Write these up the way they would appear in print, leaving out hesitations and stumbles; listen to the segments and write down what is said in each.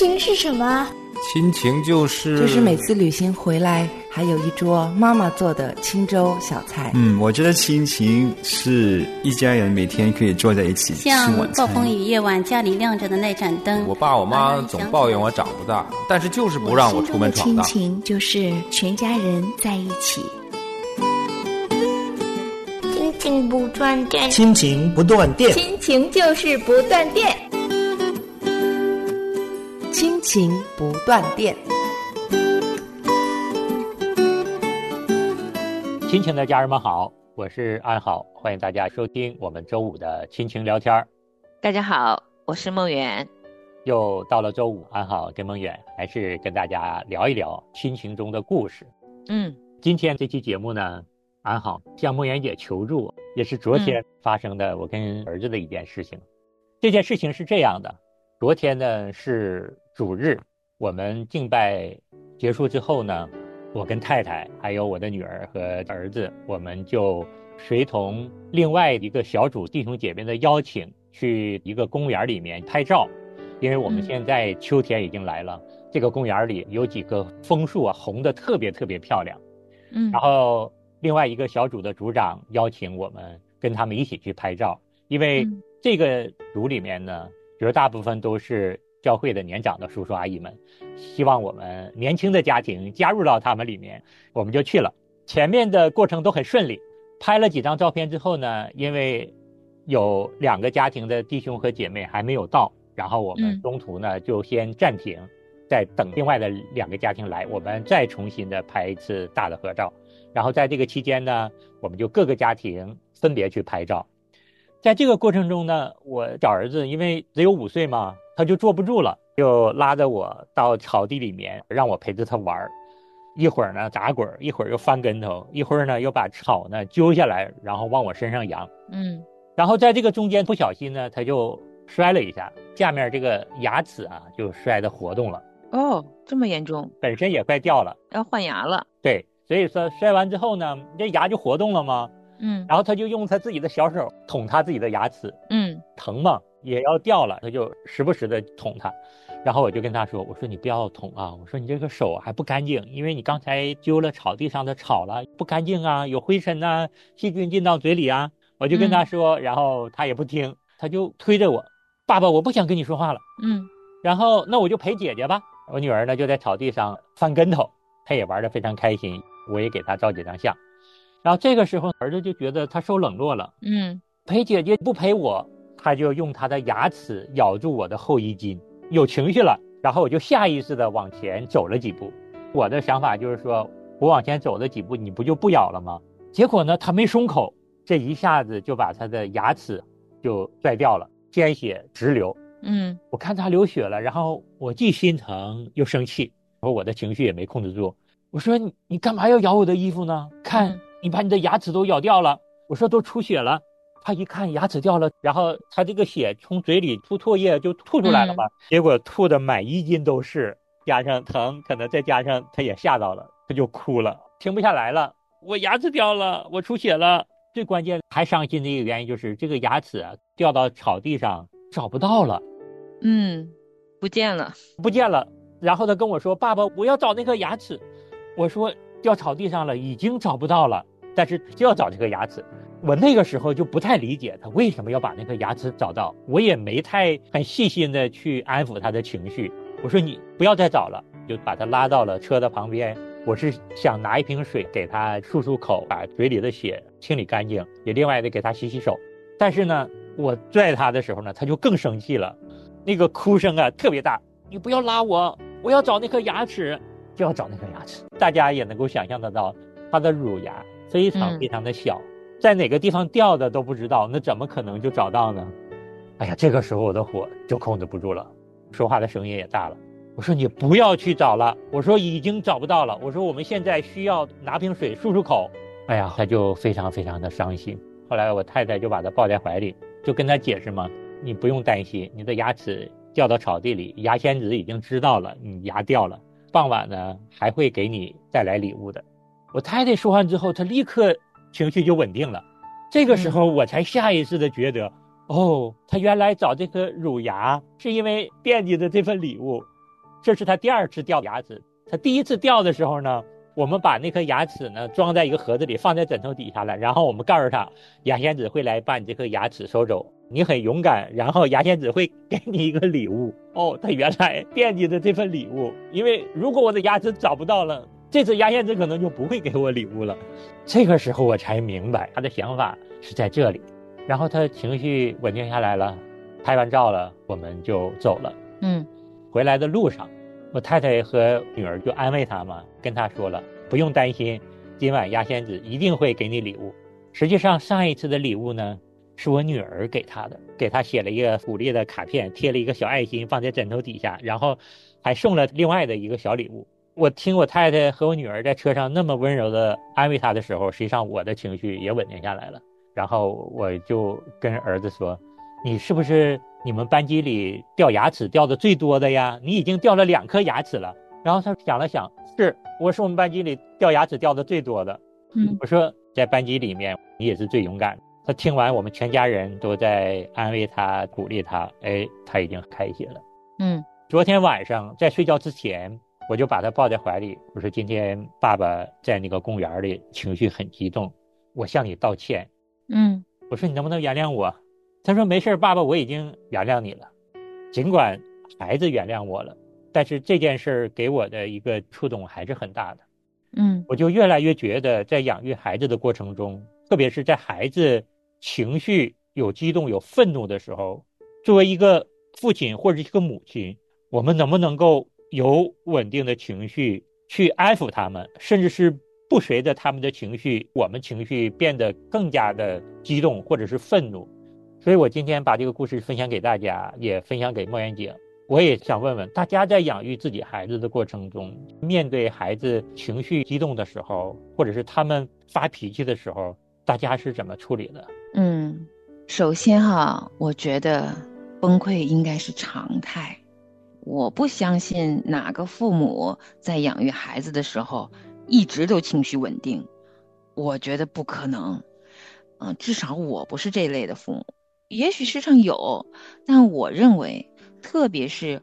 情是什么？ 亲情就是每次旅行回来还有一桌妈妈做的清粥小菜。 我觉得亲情是一家人每天可以坐在一起吃晚餐。 像暴风雨夜晚家里亮着的那盏灯， 我爸我妈总抱怨我长不大，但是就是不让我出门闯荡。 亲情就是全家人在一起。亲情不断电， 亲情不断电， 亲情就是不断电， 亲情不断电。 亲情的家人们好，我是安好，欢迎大家收听我们周五的亲情聊天。 大家好，我是梦远。 又到了周五，安好跟梦远还是跟大家聊一聊亲情中的故事。今天这期节目呢，安好向梦远姐求助，也是昨天发生的我跟儿子的一件事情。这件事情是这样的，昨天呢是主日，我们敬拜结束之后呢，我跟太太还有我的女儿和儿子，我们就随同另外一个小组弟兄姐妹的邀请，去一个公园里面拍照。因为我们现在秋天已经来了，这个公园里有几个枫树啊，红的特别特别漂亮。然后另外一个小组的组长邀请我们跟他们一起去拍照，因为这个组里面呢，绝大部分都是教会的年长的叔叔阿姨们，希望我们年轻的家庭加入到他们里面，我们就去了。前面的过程都很顺利，拍了几张照片之后呢，因为有2个家庭的弟兄和姐妹还没有到，然后我们中途呢就先暂停，再等另外的2个家庭来，我们再重新的拍一次大的合照。然后在这个期间呢，我们就各个家庭分别去拍照。在这个过程中呢，我小儿子因为只有5岁嘛，他就坐不住了，就拉着我到草地里面，让我陪着他玩。一会儿呢打滚，一会儿又翻跟头，一会儿呢又把草呢揪下来，然后往我身上扬。然后在这个中间不小心呢，他就摔了一下，下面这个牙齿啊就摔得活动了。 哦，这么严重？ 本身也快掉了， 要换牙了。 对，所以说摔完之后呢，这牙就活动了吗？然后他就用他自己的小手捅他自己的牙齿，疼嘛，也要掉了，他就时不时的捅他。然后我就跟他说，我说你不要捅啊，我说你这个手还不干净，因为你刚才揪了草地上的草了，不干净啊，有灰尘啊，细菌进到嘴里啊。我就跟他说，然后他也不听，他就推着我，爸爸我不想跟你说话了。然后那我就陪姐姐吧。我女儿呢就在草地上翻跟头，她也玩得非常开心，我也给她照几张相。然后这个时候儿子就觉得他受冷落了，陪姐姐不陪我，他就用他的牙齿咬住我的后衣襟，有情绪了。然后我就下意识的往前走了几步，我的想法就是说，我往前走了几步，你不就不咬了吗？结果呢他没松口，这一下子就把他的牙齿就拽掉了，鲜血直流。我看他流血了，然后我既心疼又生气，然后我的情绪也没控制住，我说你干嘛要咬我的衣服呢？看你把你的牙齿都咬掉了。我说都出血了。他一看牙齿掉了，然后他这个血从嘴里吐唾液就吐出来了嘛，结果吐的满衣襟都是，加上疼，可能再加上他也吓到了，他就哭了，停不下来了。我牙齿掉了，我出血了。最关键还伤心的一个原因就是这个牙齿啊掉到草地上找不到了。 不见了。然后他跟我说，爸爸我要找那颗牙齿。我说掉草地上了，已经找不到了，但是就要找这个牙齿。我那个时候就不太理解他为什么要把那个牙齿找到，我也没很细心的去安抚他的情绪。我说你不要再找了，就把他拉到了车的旁边。我是想拿一瓶水给他漱口，把嘴里的血清理干净，也另外的给他洗手。但是呢我拽他的时候呢，他就更生气了，那个哭声啊特别大，你不要拉我，我要找那颗牙齿，就要找那颗牙齿。大家也能够想象得到，他的乳牙非常非常的小，在哪个地方掉的都不知道，那怎么可能就找到呢？哎呀，这个时候我的火就控制不住了，说话的声音也大了。我说你不要去找了，我说已经找不到了，我说我们现在需要拿瓶水漱口。哎呀，他就非常非常的伤心。后来我太太就把他抱在怀里，就跟他解释嘛，你不用担心，你的牙齿掉到草地里，牙仙子已经知道了你牙掉了，傍晚呢还会给你带来礼物的。我太太说完之后，她立刻情绪就稳定了。这个时候我才下意识的觉得，她原来找这颗乳牙是因为惦记着这份礼物。 这是他第2次掉牙齿。他第1次掉的时候呢，我们把那颗牙齿呢装在一个盒子里，放在枕头底下了，然后我们告诉他，牙仙子会来把你这颗牙齿收走，你很勇敢，然后牙仙子会给你一个礼物。他原来惦记着这份礼物，因为如果我的牙齿找不到了，这次牙仙子可能就不会给我礼物了。这个时候我才明白他的想法是在这里。然后他情绪稳定下来了，拍完照了，我们就走了。回来的路上，我太太和女儿就安慰他嘛，跟他说了，不用担心，今晚牙仙子一定会给你礼物。实际上上一次的礼物呢，是我女儿给他的，给他写了一个鼓励的卡片，贴了一个小爱心放在枕头底下，然后还送了另外的一个小礼物。我听我太太和我女儿在车上那么温柔的安慰他的时候，实际上我的情绪也稳定下来了。然后我就跟儿子说，你是不是你们班级里掉牙齿掉的最多的呀？你已经掉了2颗牙齿了。然后他想了想，我是我们班级里掉牙齿掉的最多的。我说在班级里面你也是最勇敢的。他听完，我们全家人都在安慰他鼓励他，他已经开心了。昨天晚上在睡觉之前，我就把他抱在怀里，我说今天爸爸在那个公园里情绪很激动，我向你道歉。我说你能不能原谅我？他说没事，爸爸，我已经原谅你了。尽管孩子原谅我了，但是这件事给我的一个触动还是很大的。我就越来越觉得在养育孩子的过程中，特别是在孩子情绪有激动有愤怒的时候，作为一个父亲或者一个母亲，我们能不能够有稳定的情绪去安抚他们，甚至是不随着他们的情绪，我们情绪变得更加的激动或者是愤怒。所以我今天把这个故事分享给大家，也分享给莫言姐。我也想问问大家，在养育自己孩子的过程中，面对孩子情绪激动的时候，或者是他们发脾气的时候，大家是怎么处理的？ 首先我觉得崩溃应该是常态。我不相信哪个父母在养育孩子的时候一直都情绪稳定，我觉得不可能。至少我不是这类的父母，也许世上有，但我认为特别是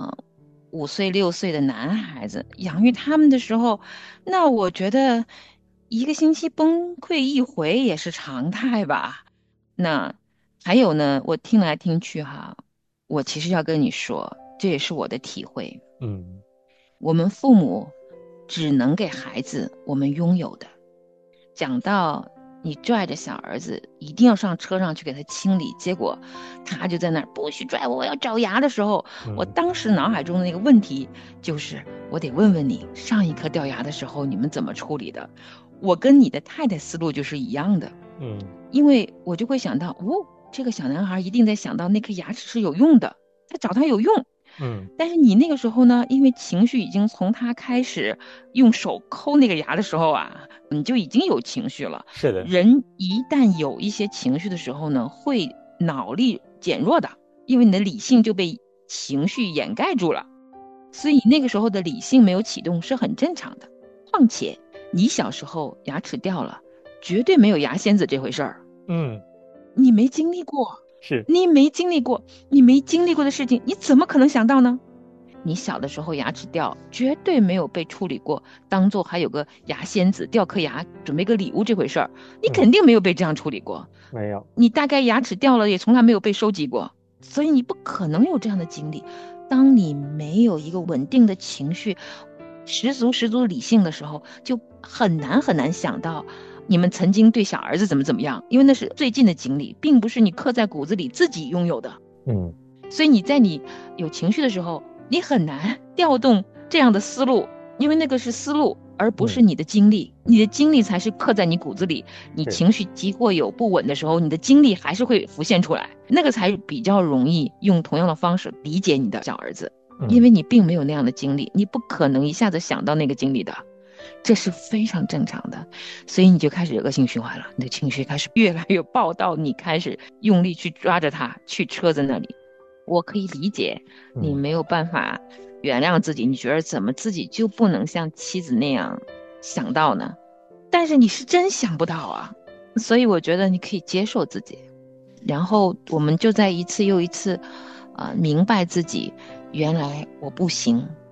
5岁6岁的男孩子，养育他们的时候，那我觉得1个星期崩溃1回也是常态吧。那还有呢，我听来听去我其实要跟你说，这也是我的体会。我们父母只能给孩子我们拥有的。讲到你拽着小儿子一定要上车上去给他清理，结果他就在那儿不许拽我，我要找牙的时候，我当时脑海中的那个问题就是，我得问问你，上一颗掉牙的时候你们怎么处理的？我跟你的太太思路就是一样的。因为我就会想到，这个小男孩一定在想到那颗牙齿是有用的，他找他有用。但是你那个时候呢，因为情绪已经从他开始用手抠那个牙的时候你就已经有情绪了。 是的， 人一旦有一些情绪的时候呢，会脑力减弱的，因为你的理性就被情绪掩盖住了，所以那个时候的理性没有启动是很正常的。况且你小时候牙齿掉了，绝对没有牙仙子这回事儿。你没经历过，你没经历过的事情，你怎么可能想到呢？你小的时候牙齿掉，绝对没有被处理过，当做还有个牙仙子掉颗牙准备个礼物这回事儿，你肯定没有被这样处理过。 没有， 你大概牙齿掉了也从来没有被收集过，所以你不可能有这样的经历。当你没有一个稳定的情绪，十足理性的时候，就很难想到你们曾经对小儿子怎么样，因为那是最近的经历，并不是你刻在骨子里自己拥有的。所以你在你有情绪的时候，你很难调动这样的思路，因为那个是思路，而不是你的经历。你的经历才是刻在你骨子里，你情绪极或有不稳的时候，你的经历还是会浮现出来，那个才比较容易用同样的方式理解你的小儿子。因为你并没有那样的经历，你不可能一下子想到那个经历的，这是非常正常的。所以你就开始恶性循环了，你的情绪开始越来越暴到你开始用力去抓着他去车子那里。我可以理解你没有办法原谅自己，你觉得怎么自己就不能像妻子那样想到呢？但是你是真想不到所以我觉得你可以接受自己，然后我们就在一次又一次明白自己原来我不行，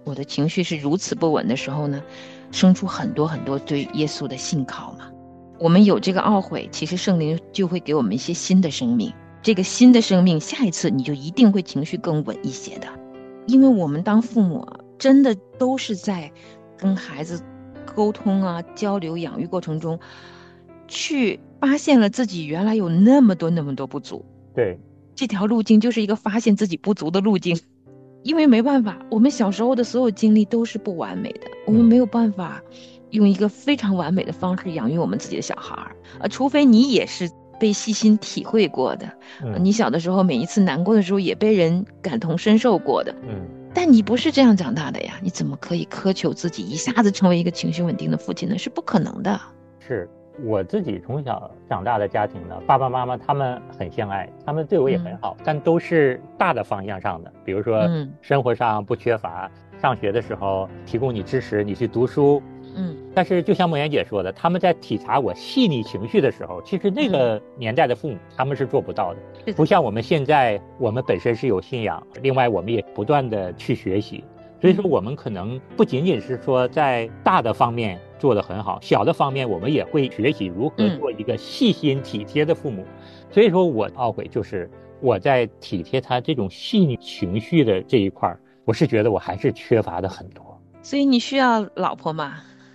我的情绪是如此不稳的时候呢，生出很多很多对耶稣的信靠嘛。我们有这个懊悔，其实圣灵就会给我们一些新的生命，这个新的生命下一次你就一定会情绪更稳一些的。因为我们当父母真的都是在跟孩子沟通啊、交流、养育过程中去发现了自己原来有那么多不足。 对， 这条路径就是一个发现自己不足的路径。因为没办法，我们小时候的所有经历都是不完美的，我们没有办法用一个非常完美的方式养育我们自己的小孩，除非你也是被细心体会过的，你小的时候每一次难过的时候也被人感同身受过的，但你不是这样长大的呀，你怎么可以苛求自己一下子成为一个情绪稳定的父亲呢？是不可能的。 是我自己从小长大的家庭呢，爸爸妈妈他们很相爱，他们对我也很好，但都是大的方向上的，比如说生活上不缺乏，上学的时候提供你支持，你去读书。但是就像梦妍姐说的，他们在体察我细腻情绪的时候，其实那个年代的父母他们是做不到的，不像我们现在，我们本身是有信仰，另外我们也不断的去学习，所以说我们可能不仅仅是说在大的方面做得很好，小的方面我们也会学习如何做一个细心体贴的父母。所以说我懊悔就是我在体贴他这种细腻情绪的这一块，我是觉得我还是缺乏的很多。 所以你需要老婆嘛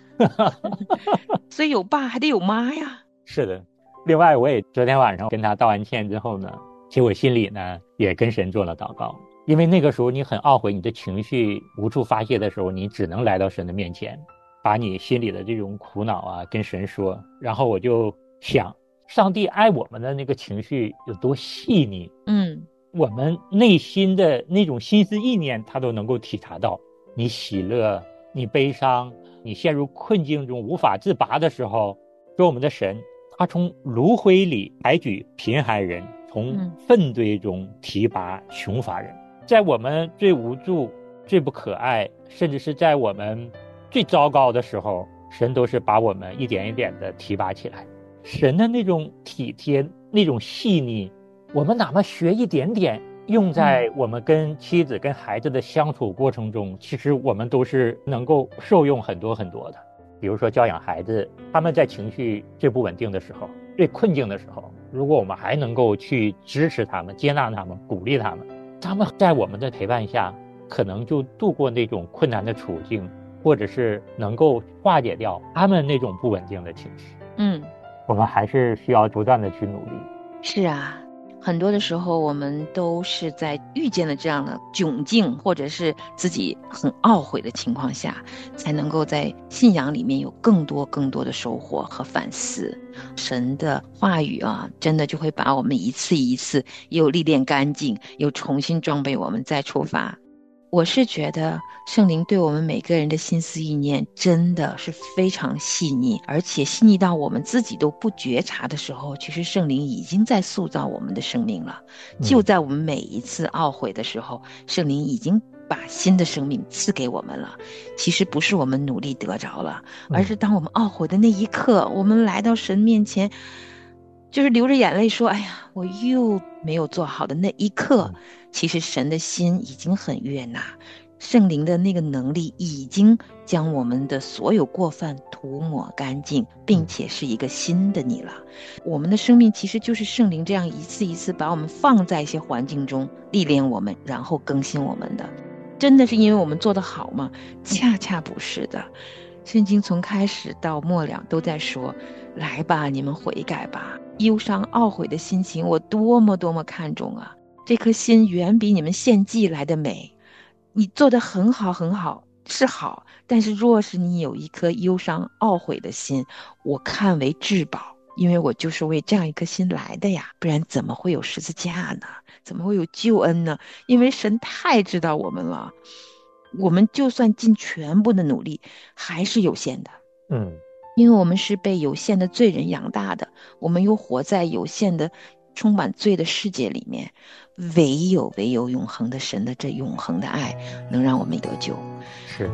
所以有爸还得有妈呀。 是的，另外我也昨天晚上跟他道完歉之后呢，其实我心里呢也跟神做了祷告，因为那个时候你很懊悔，你的情绪无处发泄的时候，你只能来到神的面前，把你心里的这种苦恼啊跟神说。然后我就想，上帝爱我们的那个情绪有多细腻，我们内心的那种心思意念他都能够体察到。你喜乐，你悲伤，你陷入困境中无法自拔的时候，说我们的神他从炉灰里抬举贫寒人，从粪堆中提拔穷乏人。在我们最无助、最不可爱，甚至是在我们最糟糕的时候，神都是把我们一点一点的提拔起来。神的那种体贴，那种细腻，我们哪怕学一点点，用在我们跟妻子跟孩子的相处过程中，其实我们都是能够受用很多很多的。比如说教养孩子，他们在情绪最不稳定的时候，最困境的时候，如果我们还能够去支持他们，接纳他们，鼓励他们，他们在我们的陪伴下可能就度过那种困难的处境，或者是能够化解掉他们那种不稳定的情绪。我们还是需要不断的去努力。 是啊，很多的时候我们都是在遇见了这样的窘境，或者是自己很懊悔的情况下，才能够在信仰里面有更多的收获和反思。神的话语啊，真的就会把我们一次一次又历练干净，又重新装备我们再出发。我是觉得圣灵对我们每个人的心思意念真的是非常细腻，而且细腻到我们自己都不觉察的时候，其实圣灵已经在塑造我们的生命了。就在我们每一次懊悔的时候，圣灵已经把新的生命赐给我们了。其实不是我们努力得着了，而是当我们懊悔的那一刻，我们来到神面前，就是流着眼泪说，哎呀，我又没有做好的那一刻，其实神的心已经很悦纳，圣灵的那个能力已经将我们的所有过犯涂抹干净，并且是一个新的你了。我们的生命其实就是圣灵这样一次一次把我们放在一些环境中历练我们，然后更新我们的。真的是因为我们做得好吗？恰恰不是的。圣经从开始到末了都在说，来吧，你们悔改吧，忧伤懊悔的心情我多么看重啊，这颗心远比你们献祭来的美。你做得很好是好，但是若是你有一颗忧伤懊悔的心，我看为至宝，因为我就是为这样一颗心来的呀，不然怎么会有十字架呢？怎么会有救恩呢？因为神太知道我们了，我们就算尽全部的努力还是有限的。因为我们是被有限的罪人养大的，我们又活在有限的充满罪的世界里面，唯有永恒的神的这永恒的爱能让我们得救。 是。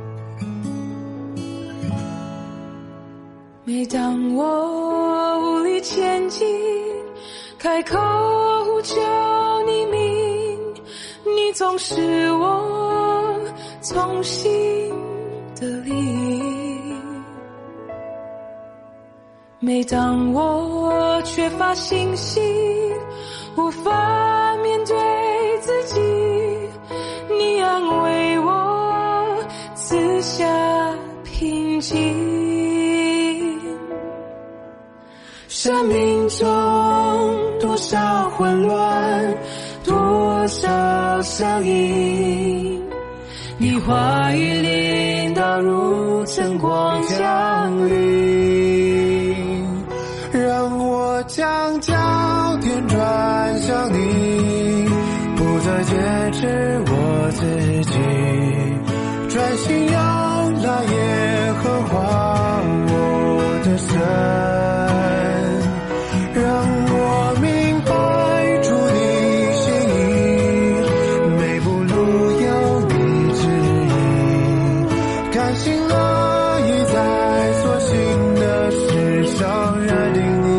每当我无力前进，开口呼叫你名，你总是我从心的里。每当我缺乏信心，无法面对自己，你安慰我，赐下平静。生命中多少混乱，多少声音，你话语领导如晨光降临， 让我将焦点转向你，不再坚持我自己，专心仰赖耶和华我的神，让我明白主你心意，每步路有你指引，甘心乐意在所行的事上认定你。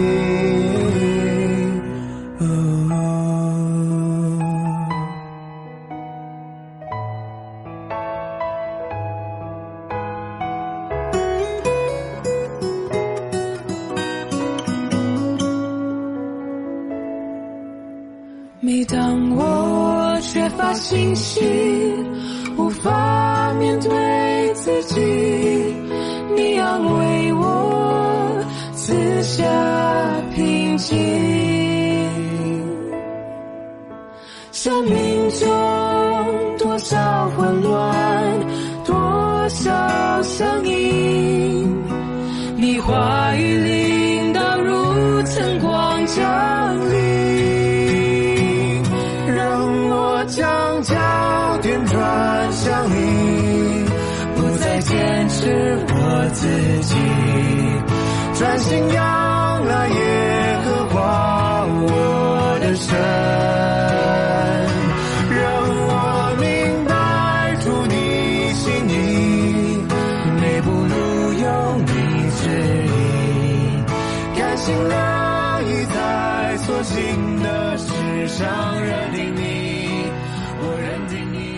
每当我缺乏信心，无法面对自己，你安慰我，赐下平静。生命中多少混乱，多少声音，你话语领导如晨光降临，让我将焦点转向你，不再坚持我自己，专心仰赖耶和华我的神，让我明白主你心意，每步路有你指引，甘心乐意在所行的事上认定你，我认定你。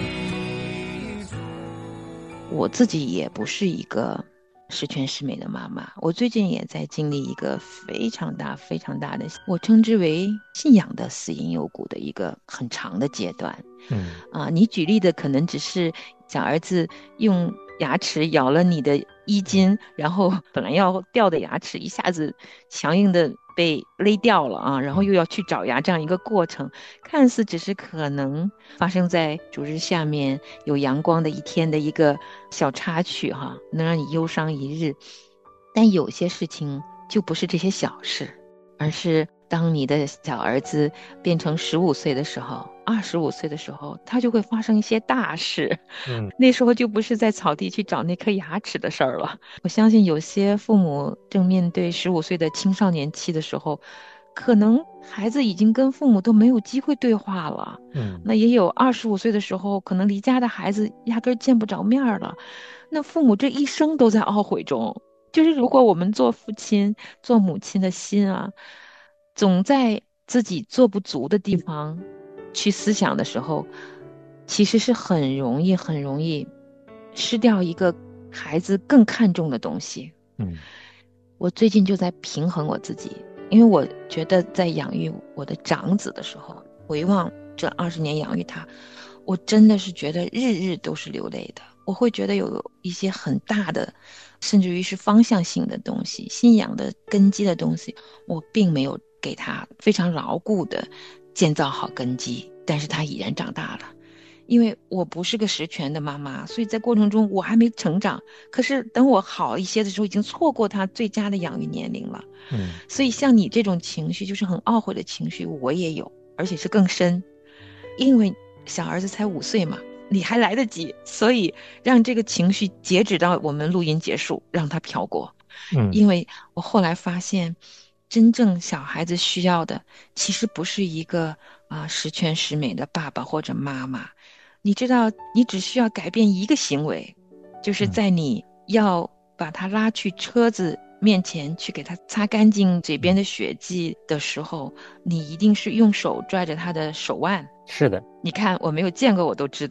我自己也不是一个十全十美的妈妈，我最近也在经历一个非常大的，我称之为信仰的死因幽谷的一个很长的阶段。你举例的可能只是小儿子用牙齿咬了你的衣襟，然后本来要掉的牙齿一下子强硬的被勒掉了啊，然后又要去找牙，这样一个过程，看似只是可能发生在主日下面有阳光的一天的一个小插曲哈，能让你忧伤一日。但有些事情就不是这些小事，而是当你的小儿子变成15岁的时候，25岁的时候，他就会发生一些大事。那时候就不是在草地去找那颗牙齿的事儿了。我相信有些父母正面对15岁的青少年期的时候，可能孩子已经跟父母都没有机会对话了。那也有25岁的时候，可能离家的孩子压根见不着面了。那父母这一生都在懊悔中。就是如果我们做父亲做母亲的心啊，总在自己做不足的地方去思想的时候，其实是很容易失掉一个孩子更看重的东西。我最近就在平衡我自己，因为我觉得在养育我的长子的时候，回望这20年养育他，我真的是觉得日日都是流泪的。我会觉得有一些很大的，甚至于是方向性的东西，信仰的根基的东西，我并没有给他非常牢固的建造好根基，但是他已然长大了。因为我不是个十全的妈妈，所以在过程中我还没成长，可是等我好一些的时候，已经错过他最佳的养育年龄了。所以像你这种情绪，就是很懊悔的情绪，我也有，而且是更深。因为小儿子才5岁嘛，你还来得及，所以让这个情绪截止到我们录音结束，让它飘过。因为我后来发现，真正小孩子需要的其实不是一个十全十美的爸爸或者妈妈。你知道，你只需要改变一个行为，就是在你要把他拉去车子面前去给他擦干净嘴边的血迹的时候，你一定是用手拽着他的手腕。 是的， 你看我没有见过我都知道，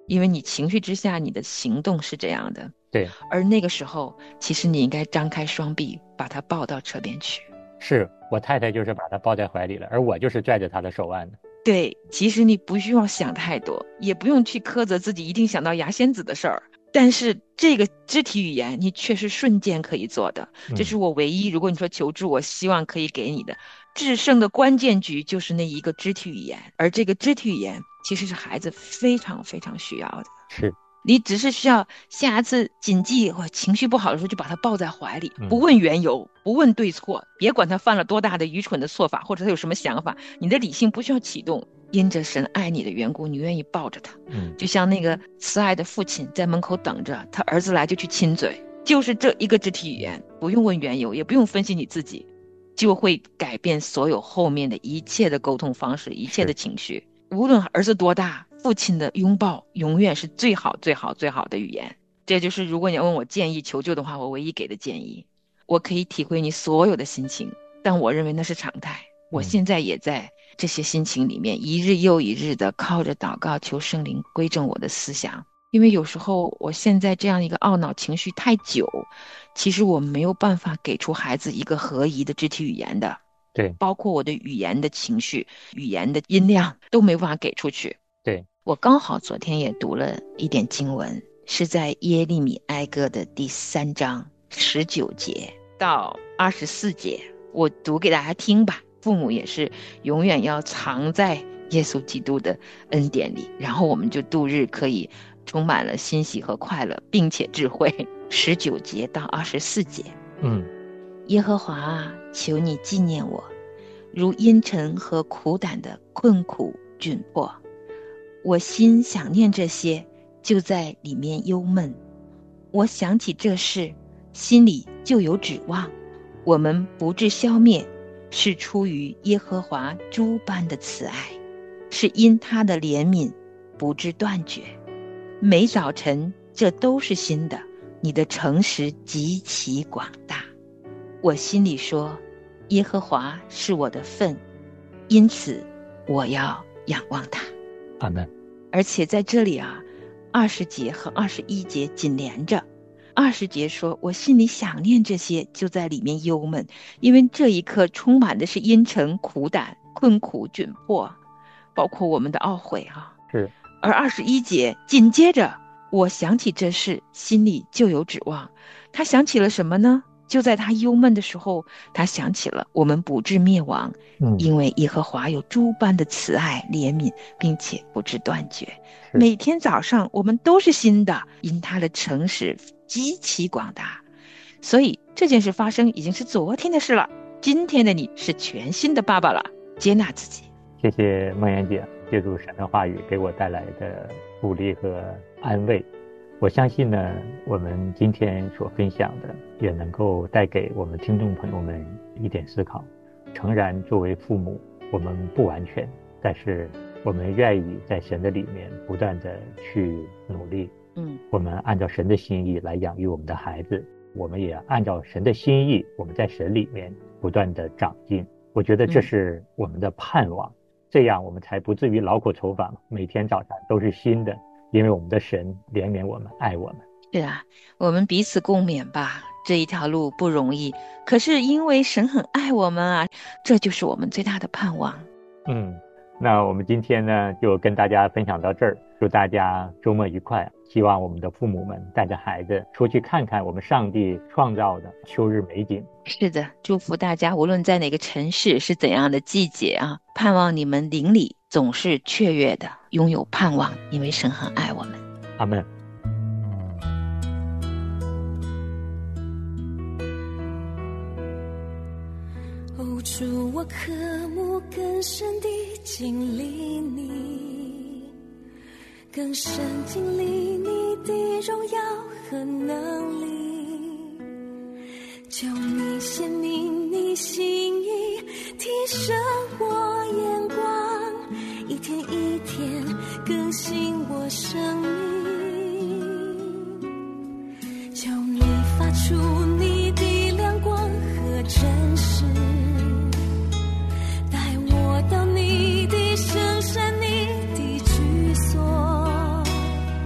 因为你情绪之下你的行动是这样的。 对， 而那个时候其实你应该张开双臂把他抱到车边去。 是我太太就是把他抱在怀里了，而我就是拽着他的手腕的。 对，其实你不需要想太多，也不用去苛责自己一定想到牙仙子的事儿，但是这个肢体语言你却是瞬间可以做的。这是我唯一，如果你说求助，我希望可以给你的制胜的关键局，就是那一个肢体语言。而这个肢体语言其实是孩子非常非常需要的。 是， 你只是需要下次谨记或情绪不好的时候就把他抱在怀里，不问缘由，不问对错，别管他犯了多大的愚蠢的错法，或者他有什么想法，你的理性不需要启动，因着神爱你的缘故，你愿意抱着他。就像那个慈爱的父亲在门口等着他儿子来就去亲嘴，就是这一个肢体语言，不用问缘由，也不用分析你自己，就会改变所有后面的一切的沟通方式，一切的情绪。无论儿子多大，父亲的拥抱永远是最好最好最好的语言。这就是如果你要问我建议求救的话，我唯一给的建议。我可以体会你所有的心情，但我认为那是常态。我现在也在这些心情里面一日又一日的靠着祷告求圣灵归正我的思想。因为有时候我现在这样一个懊恼情绪太久，其实我没有办法给出孩子一个合宜的肢体语言的。 对， 包括我的语言的情绪、语言的音量都没办法给出去。 对， 我刚好昨天也读了一点经文，是在耶利米哀歌的第3章19节到24节，我读给大家听吧。父母也是永远要藏在耶稣基督的恩典里，然后我们就度日可以充满了欣喜和快乐，并且智慧。19节到24节。耶和华啊，求你纪念我，如阴沉和苦胆的困苦窘迫。我心想念这些，就在里面忧闷。我想起这事，心里就有指望。我们不致消灭，是出于耶和华诸般的慈爱，是因他的怜悯不致断绝。每早晨这都是新的，你的诚实极其广大。我心里说，耶和华是我的份，因此我要仰望他。 阿们。 而且在这里啊，20节和21节紧连着。20节说，我心里想念这些，就在里面忧闷，因为这一刻充满的是阴沉、苦胆、困苦、窘迫，包括我们的懊悔啊。 是。 而21节紧接着，我想起这事，心里就有指望。他想起了什么呢？就在他忧闷的时候，他想起了我们不致灭亡，因为耶和华有诸般的慈爱怜悯，并且不致断绝。每天早上我们都是新的，因他的诚实极其广大。所以这件事发生已经是昨天的事了，今天的你是全新的爸爸了，接纳自己。 谢谢梦妍姐借助神的话语给我带来的鼓励和安慰。我相信呢，我们今天所分享的也能够带给我们听众朋友们一点思考。诚然，作为父母，我们不完全，但是我们愿意在神的里面不断的去努力。我们按照神的心意来养育我们的孩子，我们也按照神的心意，我们在神里面不断的长进。我觉得这是我们的盼望，这样我们才不至于劳苦愁烦，每天早上都是新的。因为我们的神怜悯我们，爱我们。 是啊，我们彼此共勉吧。这一条路不容易，可是因为神很爱我们啊，这就是我们最大的盼望。 那我们今天呢就跟大家分享到这儿，祝大家周末愉快。希望我们的父母们带着孩子出去看看我们上帝创造的秋日美景。 是的，祝福大家无论在哪个城市是怎样的季节啊，盼望你们灵里总是雀跃的拥有盼望，因为神很爱我们。 阿们。 主，我渴慕更深地经历你，更深经历你的荣耀和能力，求你显明你心意，提升我眼光，一天一天更新我生命，求你发出你的亮光和真实，到你的圣山，你的居所，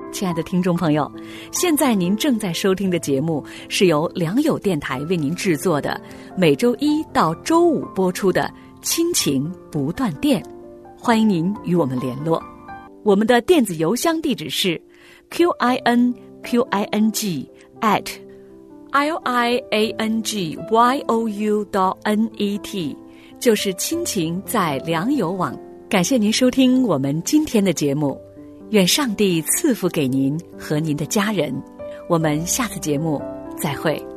亲爱的听众朋友，现在您正在收听的节目是由良友电台为您制作的，每周一到周五播出的亲情不断电，欢迎您与我们联络。我们的电子邮箱地址是 QINQING@liangyou.net， 就是亲情在良友网。感谢您收听我们今天的节目，愿上帝赐福给您和您的家人。我们下次节目再会。